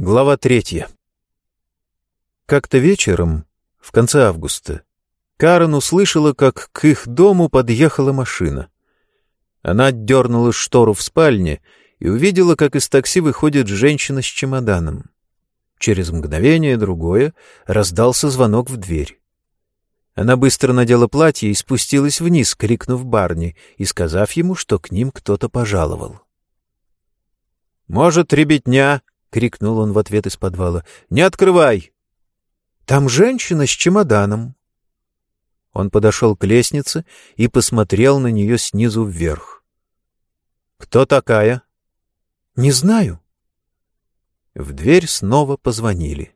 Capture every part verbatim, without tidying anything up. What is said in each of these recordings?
Глава третья. Как-то вечером, в конце августа, Карен услышала, как к их дому подъехала машина. Она отдернула штору в спальне и увидела, как из такси выходит женщина с чемоданом. Через мгновение другое раздался звонок в дверь. Она быстро надела платье и спустилась вниз, крикнув Барни и сказав ему, что к ним кто-то пожаловал. «Может, ребятня?» — крикнул он в ответ из подвала. «Не открывай!» «Там женщина с чемоданом». Он подошел к лестнице и посмотрел на нее снизу вверх. «Кто такая?» «Не знаю». В дверь снова позвонили.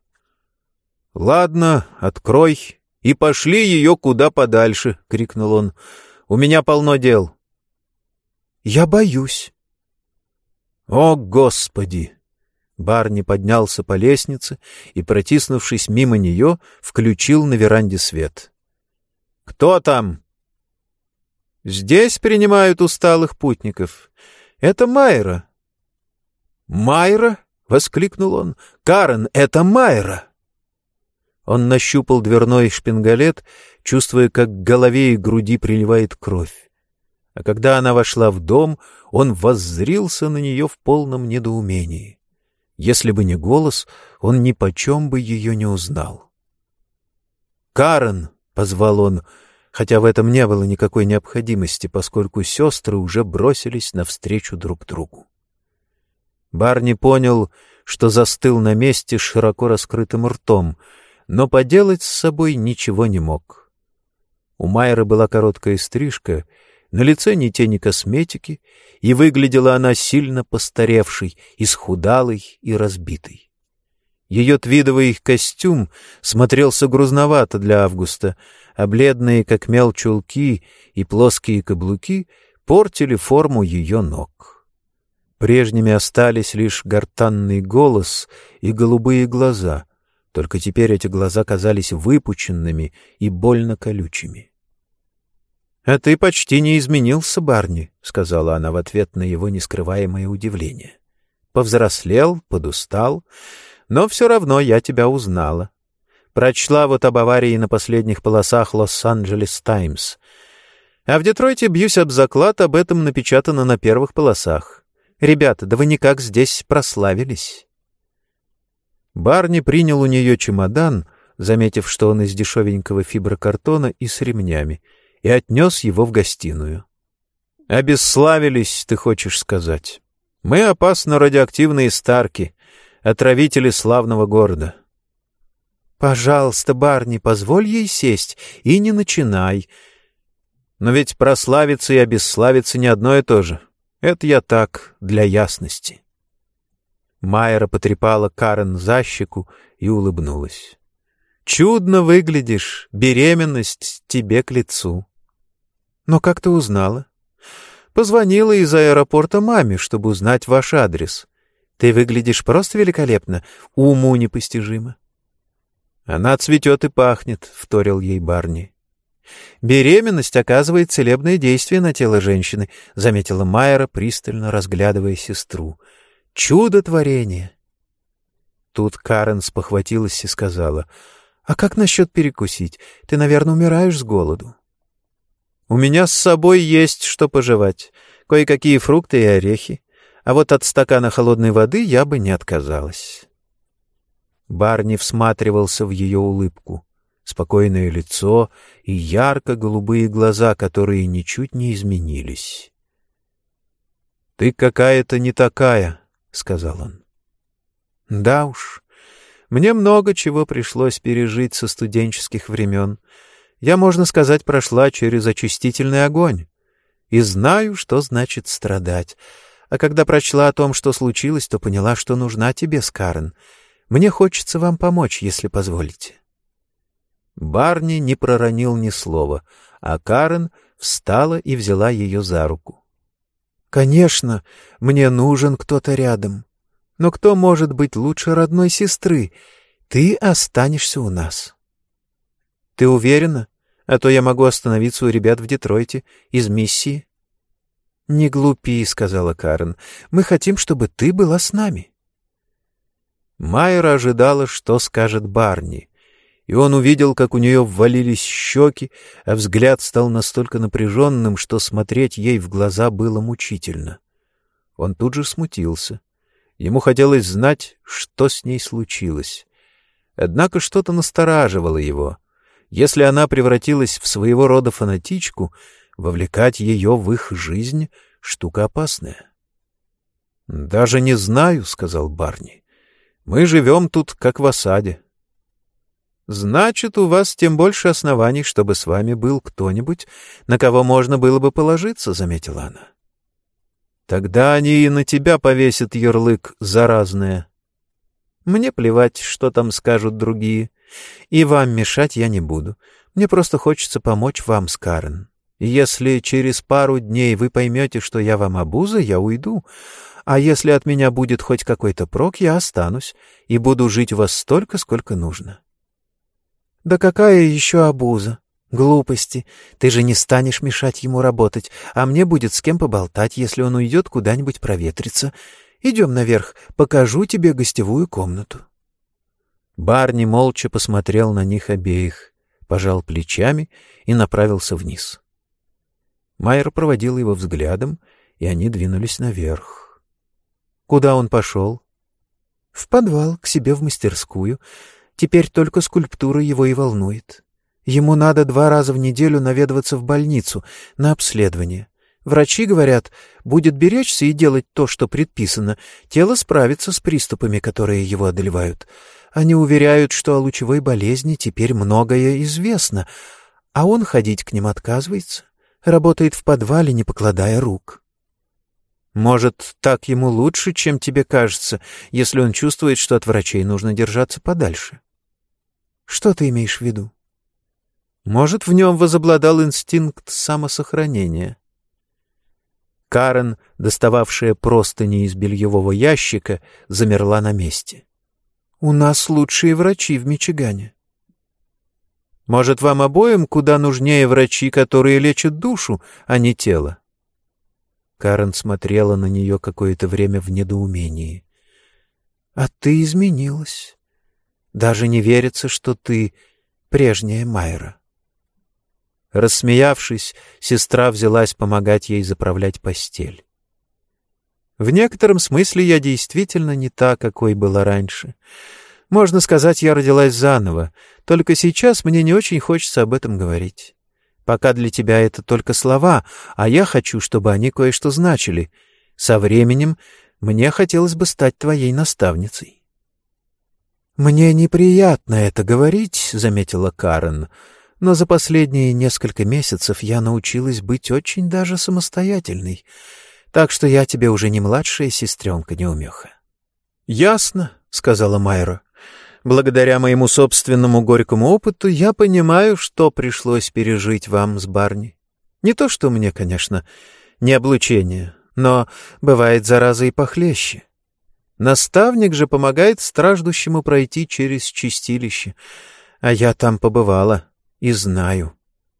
«Ладно, открой и пошли ее куда подальше!» — крикнул он. «У меня полно дел». «Я боюсь». «О, Господи!» Барни поднялся по лестнице и, протиснувшись мимо нее, включил на веранде свет. «Кто там?» «Здесь принимают усталых путников. Это Майра». «Майра?» — воскликнул он. «Карен, это Майра!» Он нащупал дверной шпингалет, чувствуя, как к голове и груди приливает кровь. А когда она вошла в дом, он воззрился на нее в полном недоумении. Если бы не голос, он нипочем бы ее не узнал. «Карен!» — позвал он, хотя в этом не было никакой необходимости, поскольку сестры уже бросились навстречу друг другу. Барни понял, что застыл на месте с широко раскрытым ртом, но поделать с собой ничего не мог. У Майры была короткая стрижка, на лице ни тени косметики, и выглядела она сильно постаревшей, исхудалой и разбитой. Ее твидовый костюм смотрелся грузновато для Августа, а бледные, как мел, чулки и плоские каблуки портили форму ее ног. Прежними остались лишь гортанный голос и голубые глаза, только теперь эти глаза казались выпученными и больно колючими. — А ты почти не изменился, Барни, — сказала она в ответ на его нескрываемое удивление. — Повзрослел, подустал, но все равно я тебя узнала. Прочла вот об аварии на последних полосах «Лос-Анджелес Таймс». А в Детройте, бьюсь об заклад, об этом напечатано на первых полосах. Ребята, да вы никак здесь прославились. Барни принял у нее чемодан, заметив, что он из дешевенького фиброкартона и с ремнями, и отнес его в гостиную. «Обесславились, ты хочешь сказать. Мы опасно радиоактивные старки, отравители славного города». «Пожалуйста, Барни, позволь ей сесть и не начинай. Но ведь прославиться и обесславиться не одно и то же. Это я так, для ясности». Майра потрепала Карен за щеку и улыбнулась. «Чудно выглядишь, беременность тебе к лицу». «Но как ты узнала?» «Позвонила из аэропорта маме, чтобы узнать ваш адрес. Ты выглядишь просто великолепно, уму непостижимо». «Она цветет и пахнет», — вторил ей Барни. «Беременность оказывает целебное действие на тело женщины», — заметила Майра, пристально разглядывая сестру. «Чудо творения». Тут Карен спохватилась и сказала: «А как насчет перекусить? Ты, наверное, умираешь с голоду». «У меня с собой есть что пожевать, кое-какие фрукты и орехи, а вот от стакана холодной воды я бы не отказалась». Барни всматривался в ее улыбку, спокойное лицо и ярко-голубые глаза, которые ничуть не изменились. «Ты какая-то не такая», — сказал он. «Да уж, мне много чего пришлось пережить со студенческих времен. Я, можно сказать, прошла через очистительный огонь и знаю, что значит страдать. А когда прочла о том, что случилось, то поняла, что нужна тебе, Карен. Мне хочется вам помочь, если позволите». Барни не проронил ни слова, а Карен встала и взяла ее за руку. «Конечно, мне нужен кто-то рядом. Но кто может быть лучше родной сестры? Ты останешься у нас». «Ты уверена? А то я могу остановиться у ребят в Детройте из миссии». «Не глупи», — сказала Карен. «Мы хотим, чтобы ты была с нами». Майра ожидала, что скажет Барни, и он увидел, как у нее ввалились щеки, а взгляд стал настолько напряженным, что смотреть ей в глаза было мучительно. Он тут же смутился. Ему хотелось знать, что с ней случилось. Однако что-то настораживало его. Если она превратилась в своего рода фанатичку, вовлекать ее в их жизнь — штука опасная. — Даже не знаю, — сказал Барни. — Мы живем тут, как в осаде. — Значит, у вас тем больше оснований, чтобы с вами был кто-нибудь, на кого можно было бы положиться, — заметила она. — Тогда они и на тебя повесят ярлык «заразное». Мне плевать, что там скажут другие. И вам мешать я не буду. Мне просто хочется помочь вам с Карен. И если через пару дней вы поймете, что я вам обуза, я уйду. А если от меня будет хоть какой-то прок, я останусь и буду жить у вас столько, сколько нужно. Да какая еще обуза? Глупости. Ты же не станешь мешать ему работать, а мне будет с кем поболтать, если он уйдет куда-нибудь проветриться. Идем наверх, покажу тебе гостевую комнату. Барни молча посмотрел на них обеих, пожал плечами и направился вниз. Майер проводил его взглядом, и они двинулись наверх. Куда он пошел? В подвал, к себе в мастерскую. Теперь только скульптура его и волнует. Ему надо два раза в неделю наведываться в больницу на обследование. Врачи говорят, будет беречься и делать то, что предписано, тело справится с приступами, которые его одолевают. Они уверяют, что о лучевой болезни теперь многое известно, а он ходить к ним отказывается, работает в подвале, не покладая рук. Может, так ему лучше, чем тебе кажется, если он чувствует, что от врачей нужно держаться подальше? Что ты имеешь в виду? Может, в нем возобладал инстинкт самосохранения. Карен, достававшая простыни из бельевого ящика, замерла на месте. — У нас лучшие врачи в Мичигане. — Может, вам обоим куда нужнее врачи, которые лечат душу, а не тело? Карен смотрела на нее какое-то время в недоумении. — А ты изменилась. Даже не верится, что ты прежняя Майра. Рассмеявшись, сестра взялась помогать ей заправлять постель. В некотором смысле я действительно не та, какой была раньше. Можно сказать, я родилась заново, только сейчас мне не очень хочется об этом говорить. Пока для тебя это только слова, а я хочу, чтобы они кое-что значили. Со временем мне хотелось бы стать твоей наставницей. «Мне неприятно это говорить», — заметила Карен, — но за последние несколько месяцев я научилась быть очень даже самостоятельной, так что я тебе уже не младшая сестренка-неумеха. — Ясно, — сказала Майра. — Благодаря моему собственному горькому опыту я понимаю, что пришлось пережить вам с Барни. Не то что мне, конечно, не облучение, но бывает зараза и похлеще. Наставник же помогает страждущему пройти через чистилище, а я там побывала. И знаю.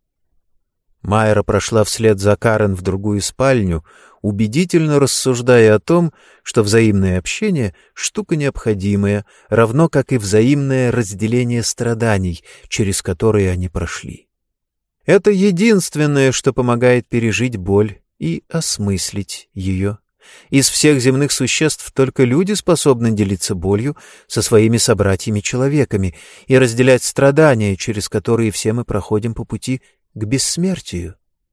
Майра прошла вслед за Карен в другую спальню, убедительно рассуждая о том, что взаимное общение — штука необходимая, равно как и взаимное разделение страданий, через которые они прошли. Это единственное, что помогает пережить боль и осмыслить ее. Из всех земных существ только люди способны делиться болью со своими собратьями-человеками и разделять страдания, через которые все мы проходим по пути к бессмертию.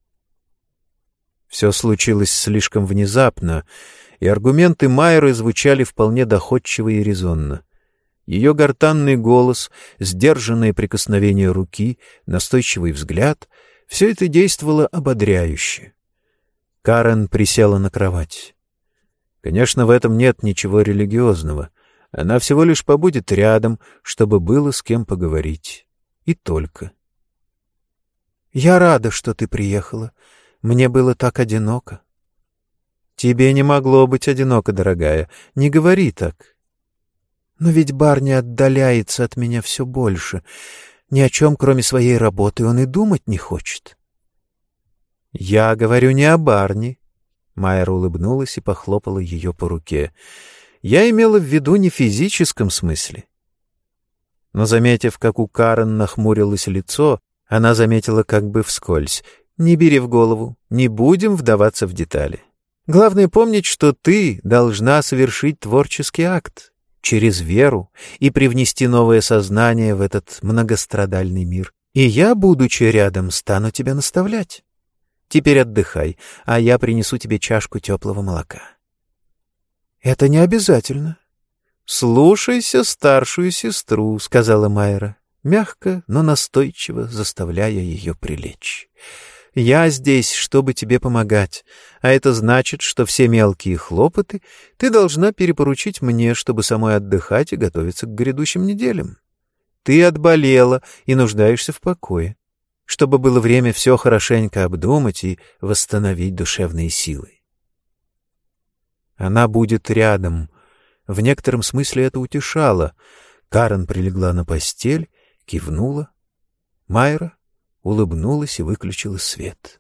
Все случилось слишком внезапно, и аргументы Майры звучали вполне доходчиво и резонно. Ее гортанный голос, сдержанное прикосновение руки, настойчивый взгляд — все это действовало ободряюще. Карен присела на кровать. Конечно, в этом нет ничего религиозного. Она всего лишь побудет рядом, чтобы было с кем поговорить. И только. — Я рада, что ты приехала. Мне было так одиноко. — Тебе не могло быть одиноко, дорогая. Не говори так. — Но ведь Барни отдаляется от меня все больше. Ни о чем, кроме своей работы, он и думать не хочет. — Я говорю не о Барни. Майра улыбнулась и похлопала ее по руке. Я имела в виду не в физическом смысле. Но, заметив, как у Карен нахмурилось лицо, она заметила как бы вскользь: «Не бери в голову, не будем вдаваться в детали. Главное помнить, что ты должна совершить творческий акт через веру и привнести новое сознание в этот многострадальный мир. И я, будучи рядом, стану тебя наставлять. Теперь отдыхай, а я принесу тебе чашку теплого молока». «Это не обязательно». «Слушайся старшую сестру», — сказала Майра, мягко, но настойчиво заставляя ее прилечь. «Я здесь, чтобы тебе помогать, а это значит, что все мелкие хлопоты ты должна перепоручить мне, чтобы самой отдыхать и готовиться к грядущим неделям. Ты отболела и нуждаешься в покое, чтобы было время все хорошенько обдумать и восстановить душевные силы. Она будет рядом». В некотором смысле это утешало. Карен прилегла на постель, кивнула. Майра улыбнулась и выключила свет.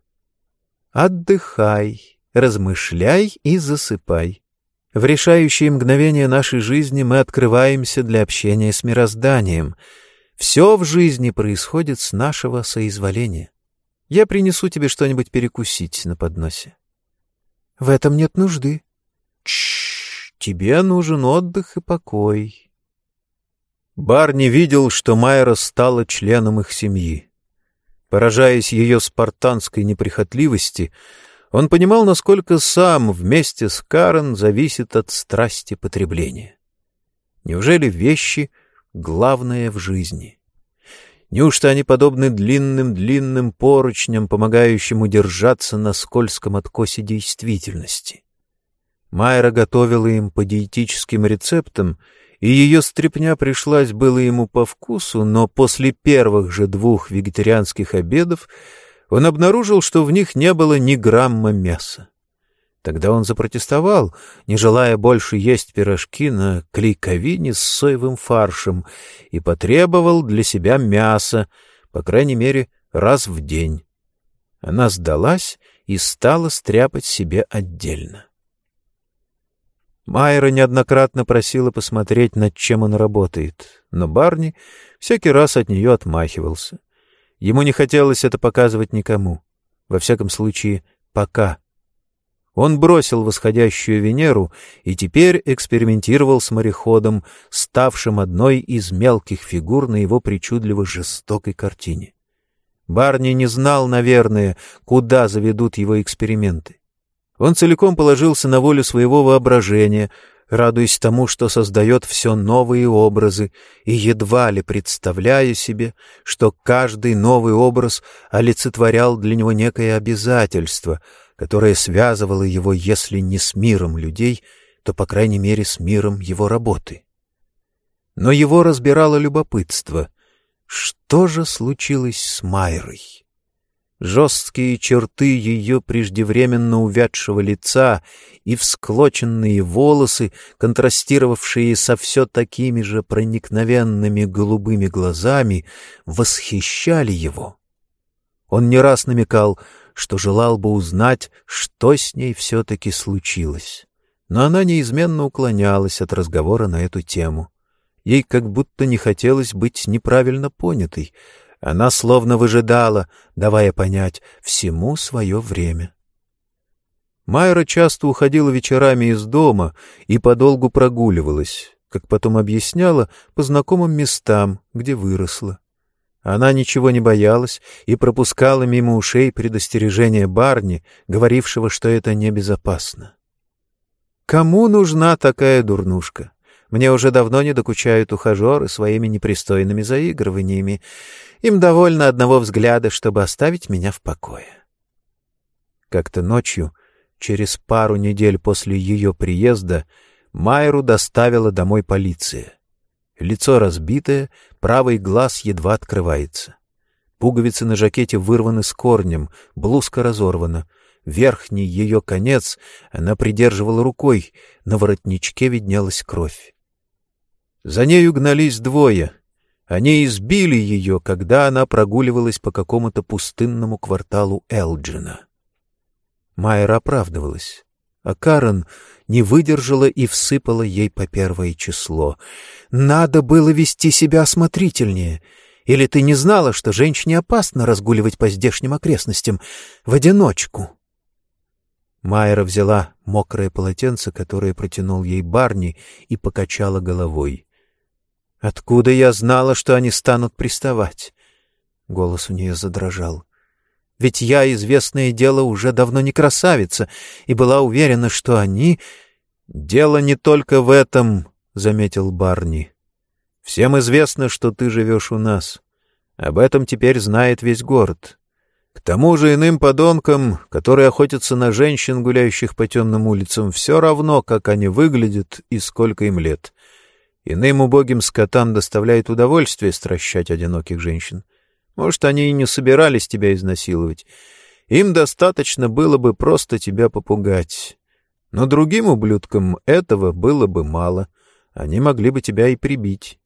«Отдыхай, размышляй и засыпай. В решающие мгновения нашей жизни мы открываемся для общения с мирозданием. Все в жизни происходит с нашего соизволения. Я принесу тебе что-нибудь перекусить на подносе». «В этом нет нужды». «Тш-ш-ш, тебе нужен отдых и покой». Барни видел, что Майра стала членом их семьи. Поражаясь ее спартанской неприхотливости, он понимал, насколько сам вместе с Карен зависит от страсти потребления. Неужели вещи — главное в жизни? Неужто они подобны длинным-длинным поручням, помогающим удержаться на скользком откосе действительности? Майра готовила им по диетическим рецептам, и ее стряпня пришлась было ему по вкусу, но после первых же двух вегетарианских обедов он обнаружил, что в них не было ни грамма мяса. Тогда он запротестовал, не желая больше есть пирожки на клейковине с соевым фаршем, и потребовал для себя мяса, по крайней мере, раз в день. Она сдалась и стала стряпать себе отдельно. Майра неоднократно просила посмотреть, над чем он работает, но Барни всякий раз от нее отмахивался. Ему не хотелось это показывать никому, во всяком случае, пока. Он бросил восходящую Венеру и теперь экспериментировал с мореходом, ставшим одной из мелких фигур на его причудливо жестокой картине. Барни не знал, наверное, куда заведут его эксперименты. Он целиком положился на волю своего воображения, радуясь тому, что создает все новые образы, и едва ли представляя себе, что каждый новый образ олицетворял для него некое обязательство, которое связывало его, если не с миром людей, то, по крайней мере, с миром его работы. Но его разбирало любопытство. Что же случилось с Майрой? Жесткие черты ее преждевременно увядшего лица и всклоченные волосы, контрастировавшие со все такими же проникновенными голубыми глазами, восхищали его. Он не раз намекал, что желал бы узнать, что с ней все-таки случилось. Но она неизменно уклонялась от разговора на эту тему. Ей как будто не хотелось быть неправильно понятой. Она словно выжидала, давая понять всему свое время. Майра часто уходила вечерами из дома и подолгу прогуливалась, как потом объясняла, по знакомым местам, где выросла. Она ничего не боялась и пропускала мимо ушей предостережения Барни, говорившего, что это небезопасно. «Кому нужна такая дурнушка? Мне уже давно не докучают ухажеры своими непристойными заигрываниями. Им довольно одного взгляда, чтобы оставить меня в покое». Как-то ночью, через пару недель после ее приезда, Майру доставила домой полиция. Лицо разбитое, правый глаз едва открывается. Пуговицы на жакете вырваны с корнем, блузка разорвана. Верхний ее конец она придерживала рукой, на воротничке виднелась кровь. За нею гнались двое. Они избили ее, когда она прогуливалась по какому-то пустынному кварталу Элджина. Майра оправдывалась. а Карен не выдержала и всыпала ей по первое число. «Надо было вести себя осмотрительнее. Или ты не знала, что женщине опасно разгуливать по здешним окрестностям в одиночку?» Майра взяла мокрое полотенце, которое протянул ей Барни, и покачала головой. «Откуда я знала, что они станут приставать?» Голос у нее задрожал. «Ведь я, известное дело, уже давно не красавица, и была уверена, что они...» «Дело не только в этом», — заметил Барни. «Всем известно, что ты живешь у нас. Об этом теперь знает весь город. К тому же иным подонкам, которые охотятся на женщин, гуляющих по темным улицам, все равно, как они выглядят и сколько им лет. Иным убогим скотам доставляет удовольствие стращать одиноких женщин. Может, они и не собирались тебя изнасиловать. Им достаточно было бы просто тебя попугать. Но другим ублюдкам этого было бы мало. Они могли бы тебя и прибить».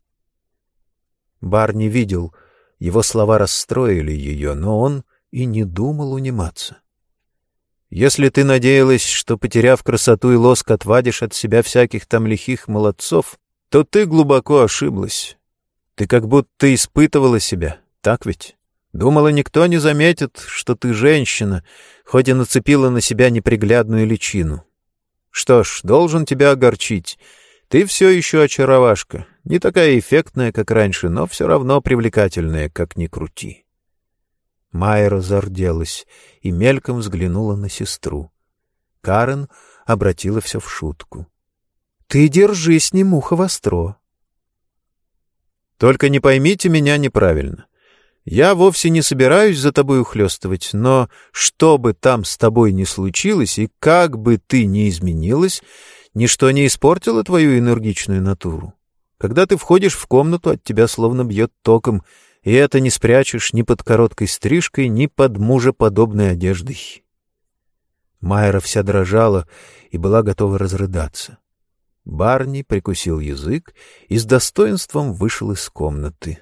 Барни видел, его слова расстроили ее, но он и не думал униматься. «Если ты надеялась, что, потеряв красоту и лоск, отвадишь от себя всяких там лихих молодцов, то ты глубоко ошиблась. Ты как будто испытывала себя, так ведь? Думала, никто не заметит, что ты женщина, хоть и нацепила на себя неприглядную личину. Что ж, должен тебя огорчить. Ты все еще очаровашка, не такая эффектная, как раньше, но все равно привлекательная, как ни крути». Майра зарделась и мельком взглянула на сестру. Карен обратила все в шутку. «Ты держись, не муха востро». «Только не поймите меня неправильно. Я вовсе не собираюсь за тобой ухлёстывать, но что бы там с тобой ни случилось и как бы ты ни изменилась, ничто не испортило твою энергичную натуру. Когда ты входишь в комнату, от тебя словно бьет током, и это не спрячешь ни под короткой стрижкой, ни под мужеподобной одеждой». Майра вся дрожала и была готова разрыдаться. Барни прикусил язык и с достоинством вышел из комнаты.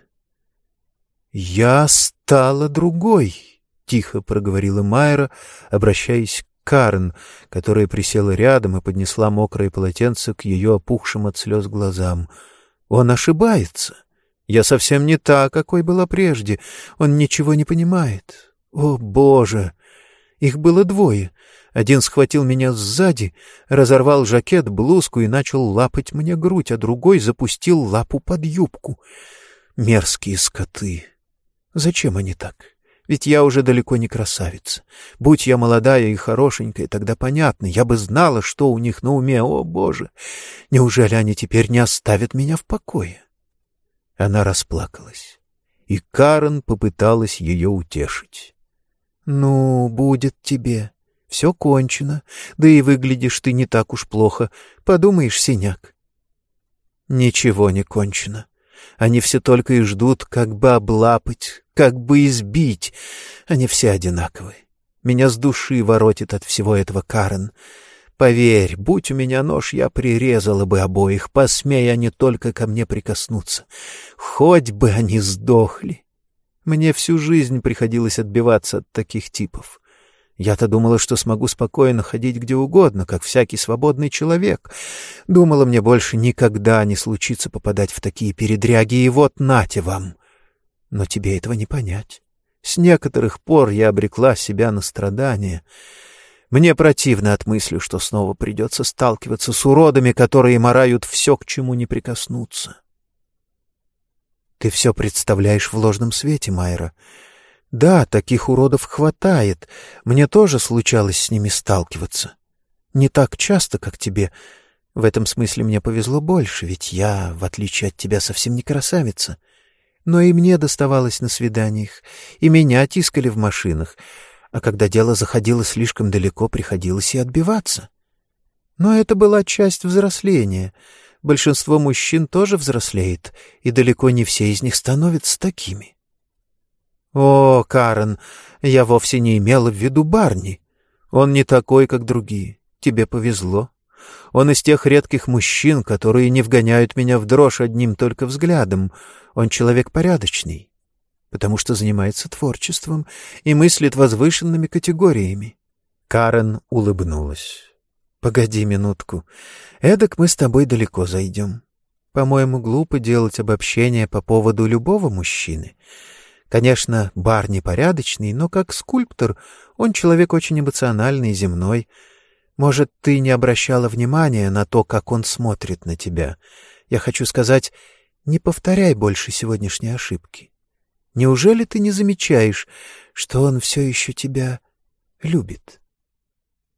«Я стала другой», — тихо проговорила Майра, обращаясь к Карен, которая присела рядом и поднесла мокрое полотенце к ее опухшим от слез глазам. «Он ошибается. Я совсем не та, какой была прежде. Он ничего не понимает. О, Боже!» Их было двое. Один схватил меня сзади, разорвал жакет, блузку и начал лапать мне грудь, а другой запустил лапу под юбку. Мерзкие скоты! Зачем они так? Ведь я уже далеко не красавица. Будь я молодая и хорошенькая, тогда понятно, я бы знала, что у них на уме. О, Боже! Неужели они теперь не оставят меня в покое? Она расплакалась, и Карен попыталась ее утешить. «Ну, будет тебе. Все кончено. Да и выглядишь ты не так уж плохо. Подумаешь, синяк». «Ничего не кончено. Они все только и ждут, как бы облапать, как бы избить. Они все одинаковы. Меня с души воротит от всего этого, Карен. Поверь, будь у меня нож, я прирезала бы обоих, посмея они только ко мне прикоснуться. Хоть бы они сдохли. Мне всю жизнь приходилось отбиваться от таких типов. Я-то думала, что смогу спокойно ходить где угодно, как всякий свободный человек. Думала, мне больше никогда не случится попадать в такие передряги, и вот нате вам. Но тебе этого не понять. С некоторых пор я обрекла себя на страдания. Мне противно от мысли, что снова придется сталкиваться с уродами, которые марают все, к чему не прикоснуться. Ты все представляешь в ложном свете, Майра. Да, таких уродов хватает. Мне тоже случалось с ними сталкиваться. Не так часто, как тебе. В этом смысле мне повезло больше, ведь я, в отличие от тебя, совсем не красавица. Но и мне доставалось на свиданиях, и меня тискали в машинах, а когда дело заходило слишком далеко, приходилось и отбиваться. Но это была часть взросления. Большинство мужчин тоже взрослеет, и далеко не все из них становятся такими. О, Карен, я вовсе не имела в виду Барни. Он не такой, как другие. Тебе повезло. Он из тех редких мужчин, которые не вгоняют меня в дрожь одним только взглядом. Он человек порядочный, потому что занимается творчеством и мыслит возвышенными категориями. Карен улыбнулась. Погоди минутку. Эдак мы с тобой далеко зайдем. По-моему, глупо делать обобщение по поводу любого мужчины. Конечно, Бар непорядочный, но как скульптор он человек очень эмоциональный и земной. Может, ты не обращала внимания на то, как он смотрит на тебя. Я хочу сказать, не повторяй больше сегодняшней ошибки. Неужели ты не замечаешь, что он все еще тебя любит?»